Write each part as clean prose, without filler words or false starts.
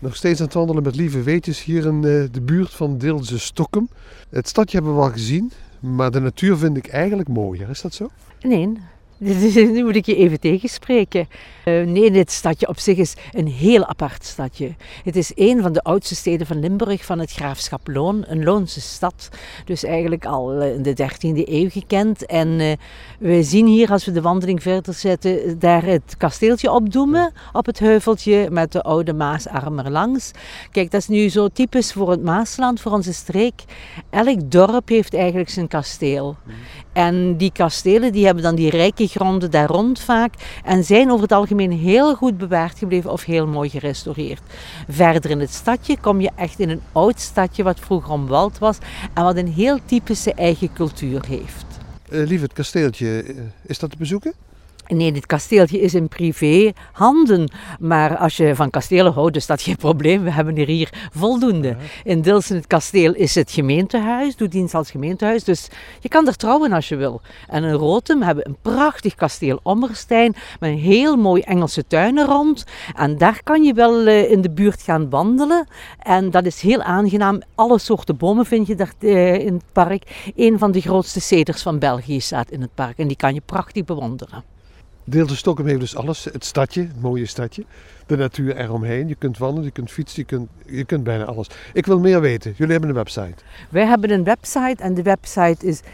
Nog steeds aan het wandelen met lieve weetjes hier in de buurt van Dilsen-Stokkum. Het stadje hebben we al gezien, maar de natuur vind ik eigenlijk mooier. Is dat zo? Nee, nu moet ik je even tegenspreken. Nee, dit stadje op zich is een heel apart stadje. Het is een van de oudste steden van Limburg, van het graafschap Loon, een Loonse stad. Dus eigenlijk al in de 13e eeuw gekend. En we zien hier, als we de wandeling verder zetten, daar het kasteeltje opdoemen, op het heuveltje met de oude Maasarm erlangs. Kijk, dat is nu zo typisch voor het Maasland, voor onze streek. Elk dorp heeft eigenlijk zijn kasteel. En die kastelen die hebben dan die rijke gronden daar rond vaak en zijn over het algemeen heel goed bewaard gebleven of heel mooi gerestaureerd. Verder in het stadje kom je echt in een oud stadje wat vroeger omwald was en wat een heel typische eigen cultuur heeft. Lieve, het kasteeltje, is dat te bezoeken? Nee, dit kasteeltje is in privé handen. Maar als je van kastelen houdt, is dat geen probleem. We hebben er hier voldoende. Ja. In Dilsen, het kasteel, is het gemeentehuis, doet dienst als gemeentehuis. Dus je kan er trouwen als je wil. En in Rotem hebben we een prachtig kasteel Ommerstein met een heel mooi Engelse tuinen rond. En daar kan je wel in de buurt gaan wandelen. En dat is heel aangenaam. Alle soorten bomen vind je daar in het park. Een van de grootste ceders van België staat in het park. En die kan je prachtig bewonderen. Dilsen-Stokkum heeft dus alles. Het stadje, het mooie stadje. De natuur eromheen. Je kunt wandelen, je kunt fietsen, je kunt bijna alles. Ik wil meer weten. Jullie hebben een website. Wij hebben een website en de website is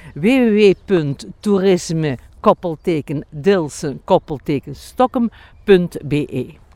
www.toerisme-dilsen-stokkum.be